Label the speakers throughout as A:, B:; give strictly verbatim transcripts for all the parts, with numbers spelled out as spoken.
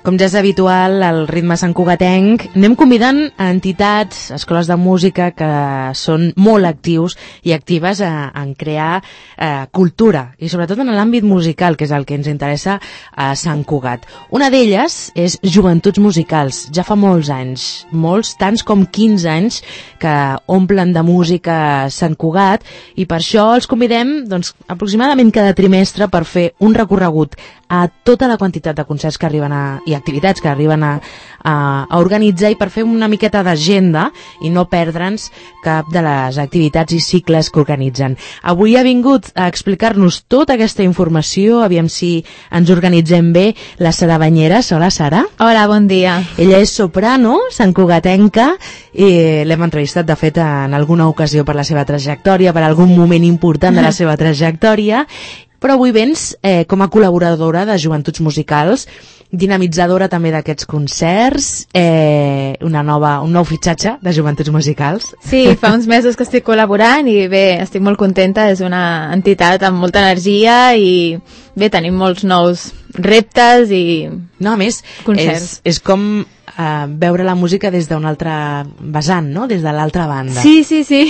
A: Com ja és habitual, al ritme santcugatenc, anem convidant a entitats, escoles de música que són molt actius i actives a, en crear eh, cultura, i sobretot en l'àmbit musical, que és el que ens interessa a Sant Cugat. Una d'elles és Joventuts Musicals. Ja fa molts anys, molts, tants com quinze anys, que omplen de música Sant Cugat, i per això els convidem doncs, aproximadament cada trimestre per fer un recorregut a tota la quantitat de concerts que arriben a, i activitats que arriben a, a, a organitzar, i per fer una miqueta d'agenda i no perdre'ns cap de les activitats i cicles que organitzen. Avui ha vingut a explicar-nos tota aquesta informació, aviam si ens organitzem bé, la Sara Banyeres. Hola, Sara.
B: Hola, bon dia.
A: Ella és soprano, santcugatenca, i l'hem entrevistat, de fet, en alguna ocasió per la seva trajectòria, per algun moment important de la seva trajectòria, però avui vens eh, com a col·laboradora de Joventuts Musicals, dinamitzadora també d'aquests concerts, eh, una nova, un nou fitxatge de Joventuts Musicals.
B: Sí, fa uns mesos que estic col·laborant i bé, estic molt contenta, és una entitat amb molta energia i bé, tenim molts nous reptes i
A: no, a més,
B: concerts.
A: És, és com eh, veure la música des d'un altre vessant, no? Des de l'altra banda.
B: Sí, sí, sí.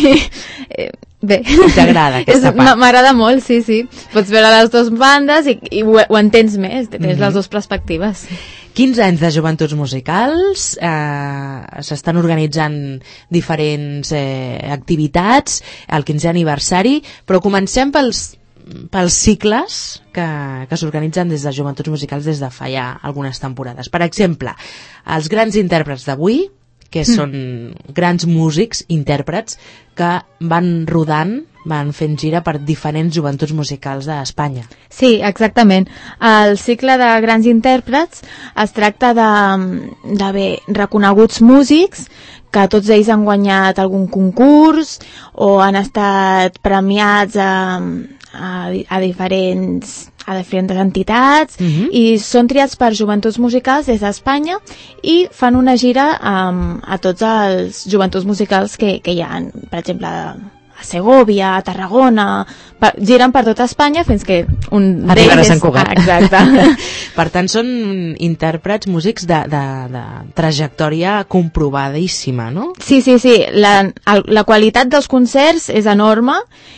B: Bé.
A: T'agrada aquesta part?
B: M'agrada molt, sí, sí. Pots veure les dues bandes i, i ho, ho entens més, tens mm-hmm. les dues perspectives.
A: quinze anys de Joventuts Musicals, eh, s'estan organitzant diferents eh, activitats, el quinzè aniversari, però comencem pels, pels cicles que, que s'organitzen des de Joventuts Musicals des de fa ja algunes temporades. Per exemple, els grans intèrprets d'avui, que són mm. grans músics, intèrprets, que van rodant, van fent gira per diferents joventuts musicals d'Espanya.
B: Sí, exactament. El cicle de grans intèrprets es tracta de, de bé, reconeguts músics que tots ells han guanyat algun concurs o han estat premiats a, a, a diferents a diferents entitats uh-huh. i són triats per Joventuts Musicals des d'Espanya i fan una gira um, a tots els joventuts musicals que, que hi ha, per exemple, a Segòvia, a Tarragona, per, giren per tota Espanya fins que un
A: arriben a Sant Cugat.
B: Ah, exacte.
A: Per tant, són intèrprets, músics de, de, de trajectòria comprovadíssima, no?
B: Sí, sí, sí. La, la qualitat dels concerts és enorme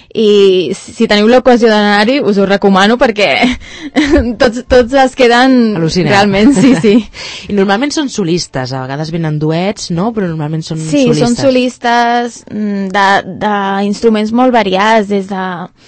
B: i si teniu l'ocasió d'anar-hi us ho recomano perquè tots, tots es queden
A: al·lucinant.
B: Realment, sí, sí.
A: I normalment són solistes, a vegades venen duets, no? Però normalment són
B: sí,
A: solistes.
B: Sí, són solistes de, de instruments molt variats, des de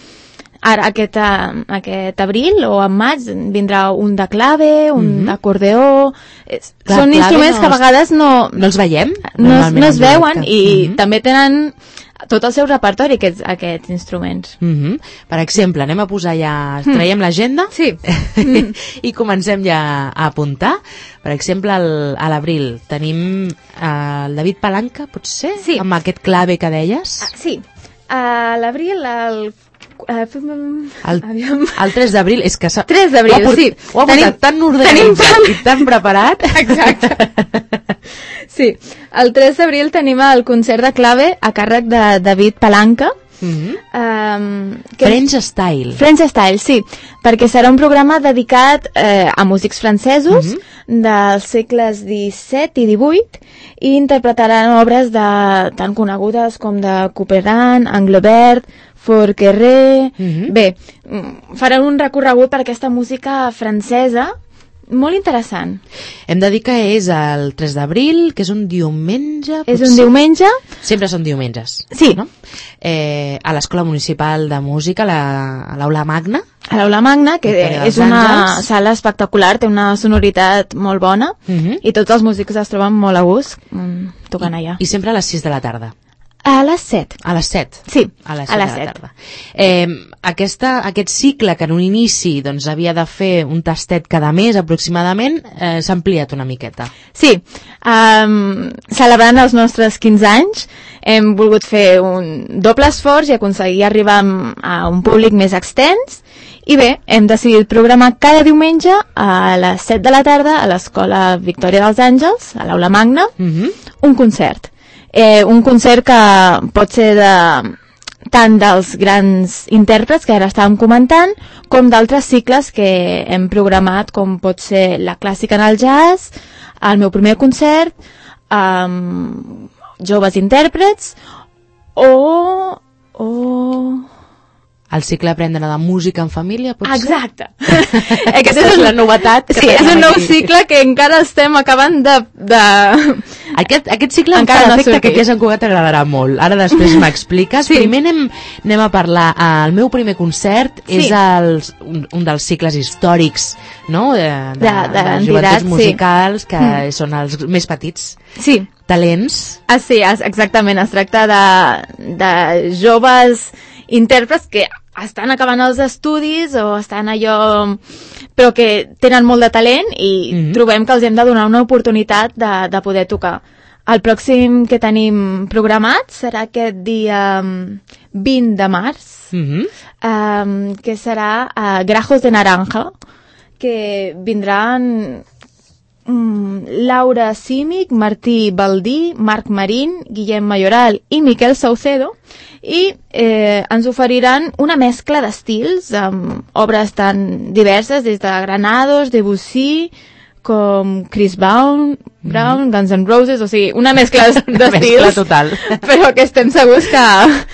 B: ara aquest, aquest abril o en maig vindrà un de clave, un mm-hmm. d'acordeó.
A: Clar,
B: són instruments no que a vegades no
A: no els veiem,
B: no, no es veuen i
A: mm-hmm.
B: també tenen tot el seu repertori, aquests, aquests instruments.
A: Mm-hmm. Per exemple, anem a posar ja, traiem mm. l'agenda
B: sí.
A: i comencem ja a apuntar. Per exemple, el, a l'abril tenim el David Palanca, potser?
B: Sí.
A: Amb aquest clave que deies?
B: Ah, sí. A l'abril, el...
A: El, el tres d'abril, és que...
B: tres d'abril, sí.
A: Ho ha portat tan organitzat i tan preparat.
B: Exacte. Sí, el tres d'abril tenim el concert de clave a càrrec de David Palanca.
A: Mm-hmm.
B: um,
A: French Style.
B: French Style, sí, perquè serà un programa dedicat eh, a músics francesos mm-hmm. dels segles disset i divuit i interpretaran obres de, tan conegudes com de Couperin, Englebert, Forqueré... Mm-hmm. Bé, faran un recorregut per aquesta música francesa molt interessant.
A: Hem de dir que és el tres d'abril, que és un diumenge...
B: És un diumenge.
A: Sempre són diumenges.
B: Sí.
A: No? Eh, a l'Escola Municipal de Música, la, a l'Aula Magna.
B: A l'Aula Magna, que és una Àngels. Sala espectacular, té una sonoritat molt bona uh-huh. i tots els músics es troben molt a gust mm, tocant
A: I,
B: allà.
A: I sempre a les sis de la tarda.
B: A les set.
A: A les set?
B: Sí,
A: a les set
B: a les
A: de la
B: set.
A: tarda. Eh, aquesta, aquest cicle que en un inici doncs, havia de fer un tastet cada mes aproximadament, eh, s'ha ampliat una miqueta.
B: Sí, um, celebrant els nostres quinze anys hem volgut fer un doble esforç i aconseguir arribar a un públic més extens i bé, hem decidit programar cada diumenge a les set de la tarda a l'Escola Victòria dels Àngels, a l'Aula Magna, uh-huh. un concert. Eh, un concert que pot ser de, tant dels grans intèrprets que ara estàvem comentant, com d'altres cicles que hem programat, com pot ser la clàssica en el jazz, el meu primer concert, um, joves intèrprets, o... o...
A: El cicle Aprendre la música en família, potser?
B: Exacte.
A: Aquesta és la novetat.
B: Sí, és un nou cicle que encara estem acabant de... de...
A: Aquest, aquest cicle em fa
B: Encara no
A: l'efecte
B: ha
A: que aquí a Sant Cugat t'agradarà molt. Ara després m'expliques.
B: Sí.
A: Primer anem, anem a parlar. El meu primer concert
B: Sí.
A: és el, un, un dels cicles històrics, no? de, de,
B: De- de
A: de
B: entitats,
A: joventuts
B: sí.
A: musicals, que
B: Mm.
A: són els més petits.
B: Sí,
A: Talents.
B: ah, sí, es- exactament. Es tracta de, de joves intèrprets que estan acabant els estudis o estan allò... però que tenen molt de talent i
A: Mhm.
B: trobem que els hem de donar una oportunitat de, de poder tocar. El pròxim que tenim programat serà aquest dia mm, vint de març,
A: Mhm.
B: um, que serà a Grajos de Naranja, que vindran mm, Laura Simic, Martí Baldí, Marc Marín, Guillem Mayoral i Miquel Saucedo, i eh, ens oferiran una mescla d'estils amb obres tan diverses des de Granados, Debussy, com Chris Brown, Brown, Guns N' Roses, o sigui, una mescla
A: Una mescla
B: d'estils,
A: total.
B: però que estem segurs que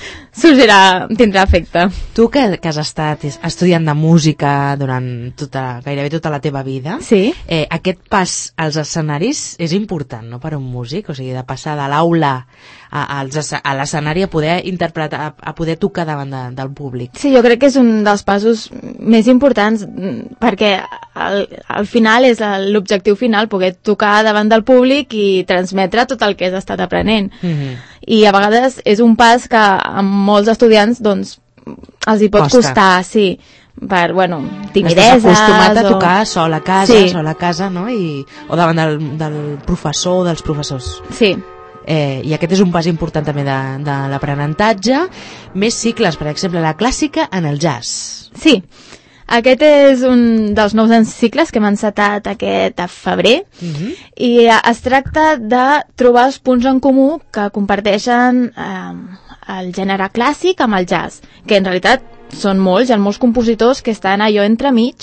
B: sorgirà, tindrà efecte.
A: Tu que, que has estat estudiant de música durant tota, gairebé tota la teva vida,
B: Sí.
A: eh, aquest pas als escenaris és important, no?, per a un músic, o sigui, de passar de l'aula a, als esce- a l'escenari a poder interpretar, a, a poder tocar davant de, del públic.
B: Sí, jo crec que és un dels passos més importants mm, perquè al, al final és el- l'objectiu final, poder tocar davant del públic i transmetre tot el que has estat aprenent.
A: Mhm.
B: I a vegades és un pas que a molts estudiants doncs, els hi pot
A: Costa.
B: costar, sí, per, bueno,
A: Estàs
B: timideses...
A: acostumat a
B: o-
A: tocar sol a casa,
B: Sí.
A: sol a casa, no?, I, o davant del, del professor o dels professors.
B: Sí,
A: Eh, I aquest és un pas important també de, de l'aprenentatge. Més cicles, per exemple, la clàssica en el jazz.
B: sí. Aquest és un dels nous cicles que hem encetat aquest a febrer,
A: Mhm.
B: i eh, es tracta de trobar els punts en comú que comparteixen eh, el gènere clàssic amb el jazz, que en realitat són molts, hi ha molts compositors que estan allò entremig,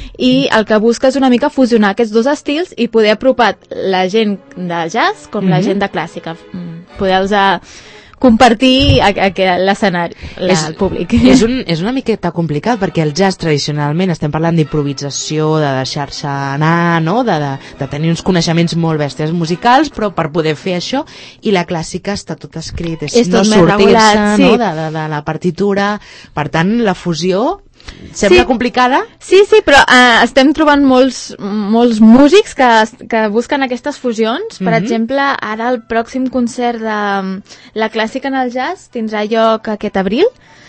B: i el que busca és una mica fusionar aquests dos estils i poder apropar la gent de jazz com la
A: Mhm.
B: gent de clàssica, mm, poder-los eh, compartir a, a, a l'escenari, la-
A: És-
B: el públic.
A: És, un, és una miqueta complicat perquè el jazz tradicionalment estem parlant d'improvisació, de deixar-se anar, no? de, de, de tenir uns coneixements molt bèsties musicals, però per poder fer això, i la clàssica està tot escrit, és,
B: És
A: no
B: tot més
A: sortir-se,
B: regulat, sí.
A: no? de, de, de la partitura, per tant la fusió sembla
B: Sí.
A: complicada.
B: Sí, sí, però eh, estem trobant molts, molts músics que, que busquen aquestes fusions. Per
A: Mhm.
B: exemple, ara el pròxim concert de um, la clàssica en el jazz tindrà lloc aquest abril.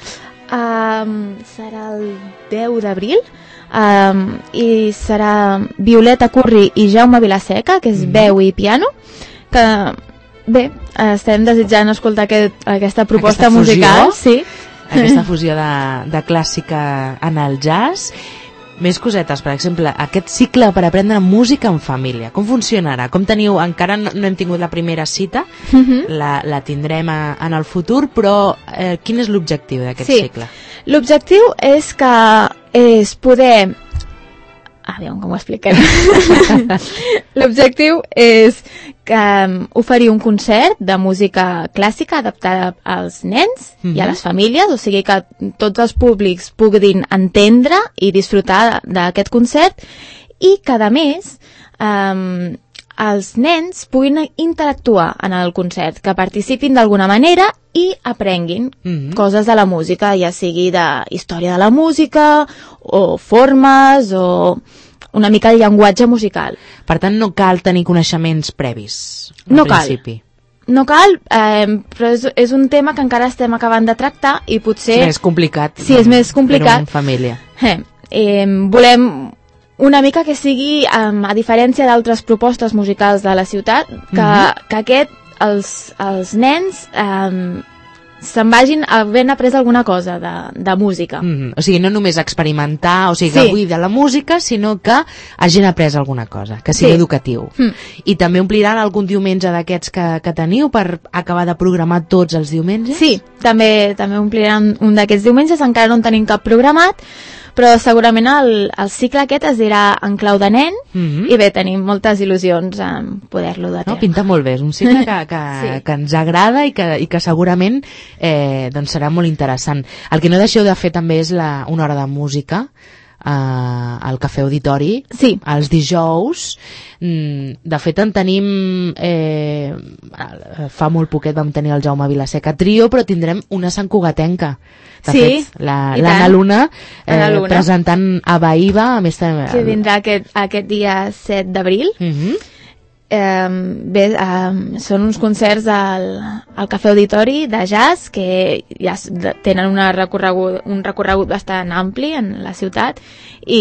B: Um, serà el deu d'abril. Um, I serà Violeta Curri i Jaume Vilaseca, que és
A: Mhm.
B: veu i piano, que bé, estem desitjant escoltar aquest, aquesta proposta
A: Aquesta fusió.
B: musical. Sí.
A: Aquesta fusió de, de clàssica en el jazz. Més cosetes, per exemple, aquest cicle per aprendre música en família. Com funcionarà? Com teniu? Encara no, no hem tingut la primera cita,
B: Mhm.
A: la, la tindrem a, en el futur, però eh, quin és l'objectiu d'aquest
B: Sí.
A: cicle?
B: L'objectiu és que és poder... Aviam, com ho expliquem? L'objectiu és que um, oferir un concert de música clàssica adaptada als nens
A: Mhm.
B: i a les famílies, o sigui que tots els públics puguin entendre i disfrutar d'aquest concert, i que a més um, els nens puguin interactuar en el concert, que participin d'alguna manera i aprenguin
A: Mhm.
B: coses de la música, ja sigui de història de la música o formes o una mica el llenguatge musical.
A: Per tant, no cal tenir coneixements previs, al
B: No cal.
A: principi.
B: No cal, eh, però és, és un tema que encara estem acabant de tractar i potser...
A: És més complicat.
B: Sí, és més complicat.
A: Fer-ho en família.
B: Eh, eh, volem una mica que sigui, um, a diferència d'altres propostes musicals de la ciutat, que,
A: Mhm.
B: que aquest, els, els nens um, se'n vagin havent après alguna cosa de, de música.
A: Mm, o sigui, no només experimentar, o sigui,
B: sí.
A: gaudir de la música, sinó que hagin après alguna cosa, que sigui sí. educatiu. Mm. I també ompliran algun diumenge d'aquests que, que teniu per acabar de programar tots els diumenges?
B: Sí, també, també ompliran un d'aquests diumenges, encara no en tenim cap programat, però segurament el, el cicle aquest es dirà En clau de nen, mm-hmm. i bé, tenim moltes il·lusions en poder-lo de terme.
A: No, pinta molt bé, és un cicle que, que, sí. que ens agrada i que, i que segurament eh, doncs serà molt interessant. El que no deixeu de fer també és la, una hora de música eh, al Cafè Auditori,
B: sí.
A: els dijous. De fet, en tenim eh, fa molt poquet vam tenir el Jaume Vilaseca Trio, però tindrem una santcugatenca. De
B: sí,
A: fet, l'Anna Luna, eh,
B: Luna
A: presentant a Baïba, a més també...
B: Que vindrà aquest, aquest dia set d'abril.
A: Uh-huh.
B: eh, bé, eh, són uns concerts al, al Cafè Auditori de jazz que ja tenen una recorregut, un recorregut bastant ampli en la ciutat i...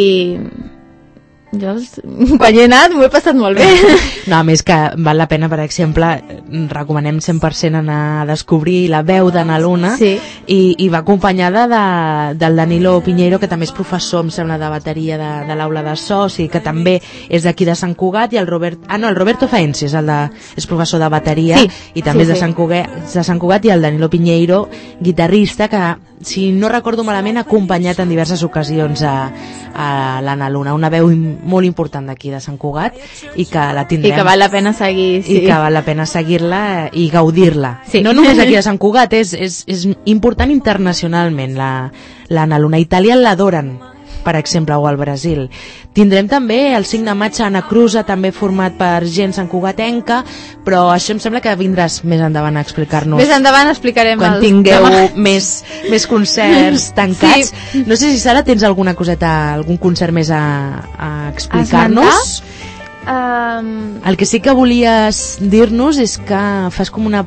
B: jo quan hi he anat m'ho he passat molt bé.
A: No, a més que val la pena, per exemple, recomanem cent per cent anar a descobrir la veu d'Anna Luna,
B: sí.
A: i, i va acompanyada de, del Danilo Piñeiro, que també és professor, em sembla, de bateria de, de l'aula de so, o sigui que també és d'aquí de Sant Cugat, i el Robert, ah no, el Roberto Faensi és, el de, és professor de bateria, sí. i també sí, és de, sí. Sant Cugat, de Sant Cugat, i el Danilo Piñeiro, guitarrista, que si no recordo malament ha acompanyat en diverses ocasions a, a l'Anna Luna, una veu molt important d'aquí de Sant Cugat, i que la tindrem.
B: I que val la pena seguir, sí.
A: I que val la pena seguir-la i gaudir-la.
B: Sí.
A: No només aquí de Sant Cugat, és, és, és important internacionalment l'Anna Luna. A Itàlia l'adoren, per exemple, o al Brasil. Tindrem també el cinc de maig a Anna Cruza, també format per gent santcugatenca, però això em sembla que vindràs més endavant a explicar-nos.
B: Més endavant explicarem
A: quan
B: el...
A: tingueu més, més concerts tancats. Sí. No sé si, Sara, tens alguna coseta, algun concert més a, a explicar-nos?
B: Um...
A: El que sí que volies dir-nos és que fas com una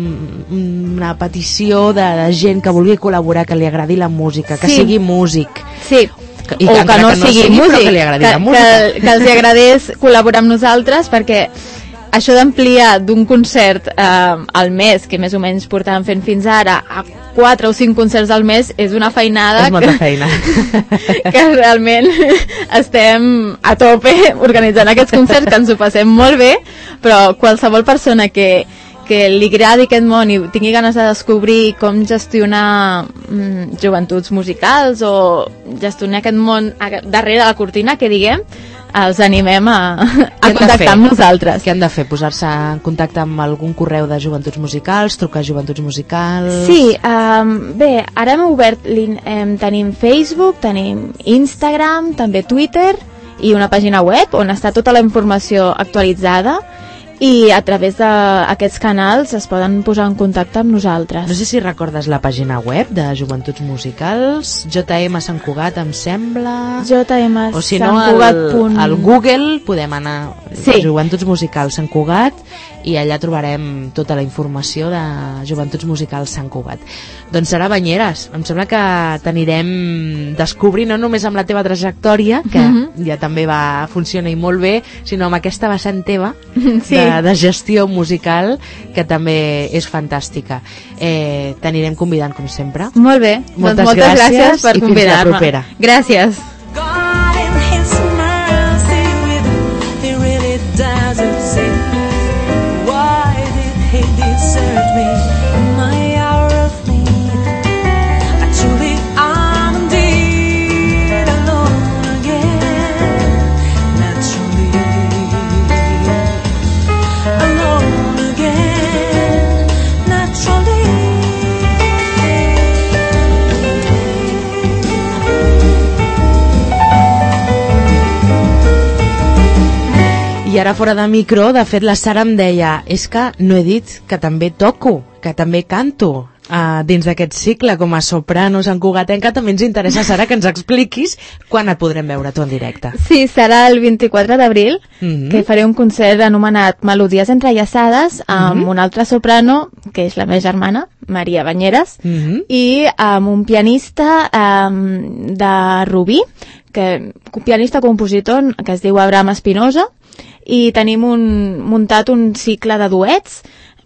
A: una petició de, de gent que vulgui col·laborar, que li agradi la música, que sí. sigui músic.
B: Sí.
A: I
B: o
A: que,
B: que no,
A: que no
B: sigui,
A: sigui
B: músic,
A: però que li agradi
B: que,
A: la música.
B: Que, que els agradés col·laborar amb nosaltres, perquè això d'ampliar d'un concert eh, al mes, que més o menys portàvem fent fins ara, a quatre o cinc concerts al mes, és una feinada.
A: És molta
B: que,
A: feina.
B: Que realment estem a tope organitzant aquests concerts, que ens ho passem molt bé, però qualsevol persona que que li agradi aquest món i tingui ganes de descobrir com gestionar mm, joventuts musicals o gestionar aquest món darrere la cortina, que diguem, els animem a, a contactar amb nosaltres.
A: Què han de fer? Posar-se en contacte amb algun correu de joventuts musicals, trucar a joventuts musicals?
B: Sí, um, bé, ara hem obert, eh, tenim Facebook, tenim Instagram, també Twitter i una pàgina web on està tota la informació actualitzada, i a través d'aquests canals es poden posar en contacte amb nosaltres.
A: No sé si recordes la pàgina web de Joventuts Musicals, J M Sant Cugat, em sembla...
B: J M
A: o si no, al, al Google podem anar
B: sí.
A: a Joventuts Musicals Sant Cugat i allà trobarem tota la informació de Joventuts Musicals Sant Cugat. Doncs Sara Banyeres, em sembla que t'anirem descobrint no només amb la teva trajectòria, que mm-hmm. ja també va funcionar i molt bé, sinó amb aquesta vessant teva sí. de, de gestió musical, que també és fantàstica. Eh, t'anirem convidant, com sempre.
B: Molt bé,
A: moltes,
B: doncs moltes gràcies, gràcies per convidar-me.
A: Propera.
B: Gràcies.
A: I ara fora de micro, de fet la Sara em deia, és que no he dit que també toco, que també canto uh, dins d'aquest cicle com a soprano santcugatenca. També ens interessa, Sara, que ens expliquis quan et podrem veure tu en directe.
B: Sí, serà el vint-i-quatre d'abril,
A: mm-hmm.
B: que faré un concert anomenat Melodies entrellaçades amb mm-hmm. un altre soprano, que és la meva germana, Maria Banyeres,
A: mm-hmm.
B: i amb un pianista um, de Rubí, que, un pianista compositor que es diu Abraham Espinosa, i tenim un, muntat un cicle de duets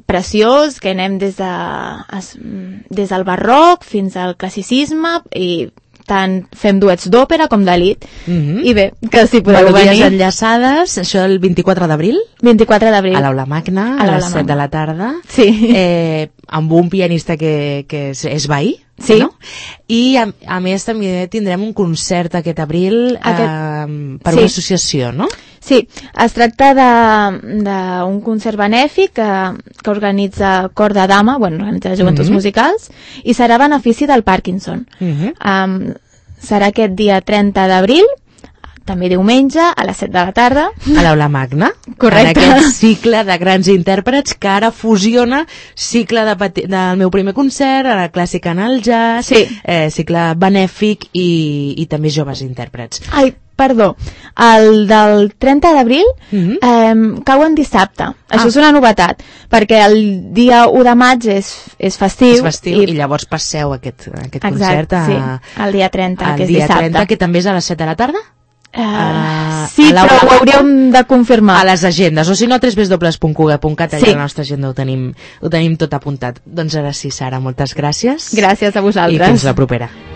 B: preciós, que anem des, de, es, des del barroc fins al classicisme i tant fem duets d'òpera com d'elit.
A: Mm-hmm.
B: I bé, que si podeu
A: Melodies
B: venir.
A: enllaçades, això el vint-i-quatre d'abril?
B: vint-i-quatre d'abril.
A: A l'Aula Magna, a, a les set de la tarda.
B: Sí.
A: Eh, amb un pianista que, que és, és veí.
B: Sí.
A: No? I a, a més també tindrem un concert aquest abril aquest... eh, per
B: sí.
A: una associació, no?
B: Sí, es tracta d'un concert benèfic que, que organitza Cor de Dama, bueno, organitza Joventuts mm-hmm. Musicals, i serà a benefici del Parkinson. Mm-hmm. Um, serà aquest dia trenta d'abril, també diumenge, a les set de la tarda.
A: A l'Aula Magna.
B: Correcte.
A: En aquest cicle de grans intèrprets que ara fusiona cicle de pati... del meu primer concert, a la clàssica en el jazz,
B: sí.
A: eh, cicle benèfic i, i també joves intèrprets.
B: Ai, perdó, el del trenta d'abril mm-hmm. eh, cau en dissabte. Ah. Això és una novetat, perquè el dia u de maig és, és festiu.
A: És festiu i, i llavors passeu aquest, aquest
B: Exacte,
A: concert a,
B: sí. el dia trenta, que és
A: dia
B: dissabte.
A: trenta, que també és a les set de la tarda?
B: Uh,
A: uh,
B: sí, però ho hauríem de confirmar.
A: A les agendes, o si no, a w w w punt cuga punt cat, allà
B: sí.
A: a la nostra agenda ho tenim, ho tenim tot apuntat. Doncs ara sí, Sara, moltes gràcies.
B: Gràcies a vosaltres.
A: I fins la propera.